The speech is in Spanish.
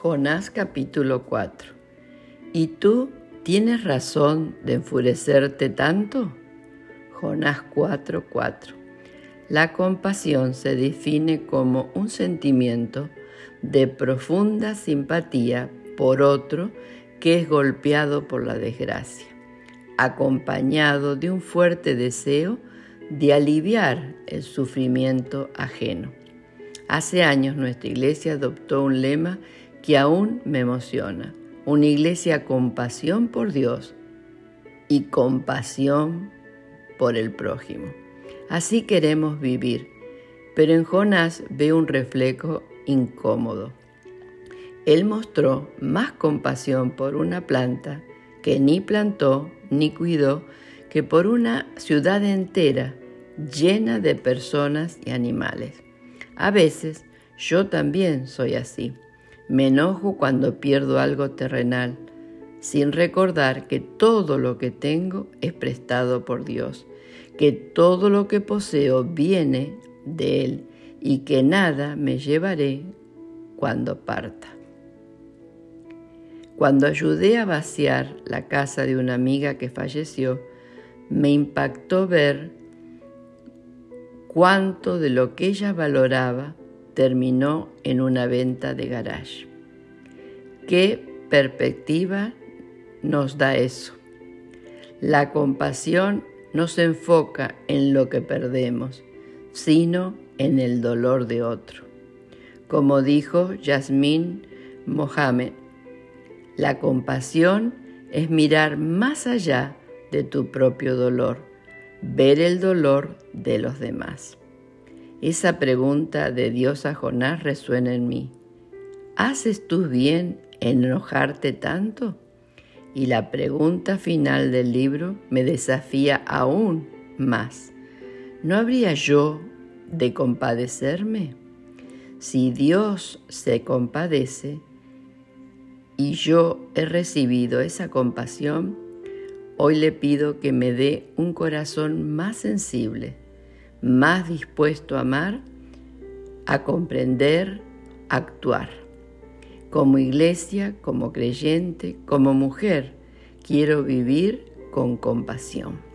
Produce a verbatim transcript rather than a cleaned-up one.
Jonás capítulo cuatro. ¿Y tú tienes razón de enfurecerte tanto? Jonás cuatro cuatro. La compasión se define como un sentimiento de profunda simpatía por otro que es golpeado por la desgracia, acompañado de un fuerte deseo de aliviar el sufrimiento ajeno. Hace años nuestra iglesia adoptó un lema que aún me emociona: una iglesia con pasión por Dios y compasión por el prójimo. Así queremos vivir, pero en Jonás veo un reflejo incómodo. Él mostró más compasión por una planta que ni plantó ni cuidó que por una ciudad entera llena de personas y animales. A veces yo también soy así. Me enojo cuando pierdo algo terrenal, sin recordar que todo lo que tengo es prestado por Dios, que todo lo que poseo viene de Él y que nada me llevaré cuando parta. Cuando ayudé a vaciar la casa de una amiga que falleció, me impactó ver cuánto de lo que ella valoraba terminó en una venta de garage. ¿Qué perspectiva nos da eso? La compasión no se enfoca en lo que perdemos, sino en el dolor de otro. Como dijo Yasmín Mohamed, la compasión es mirar más allá de tu propio dolor, ver el dolor de los demás. Esa pregunta de Dios a Jonás resuena en mí. ¿Haces tú bien en enojarte tanto? Y la pregunta final del libro me desafía aún más. ¿No habría yo de compadecerme? Si Dios se compadece y yo he recibido esa compasión, hoy le pido que me dé un corazón más sensible, más dispuesto a amar, a comprender, a actuar. Como iglesia, como creyente, como mujer, quiero vivir con compasión.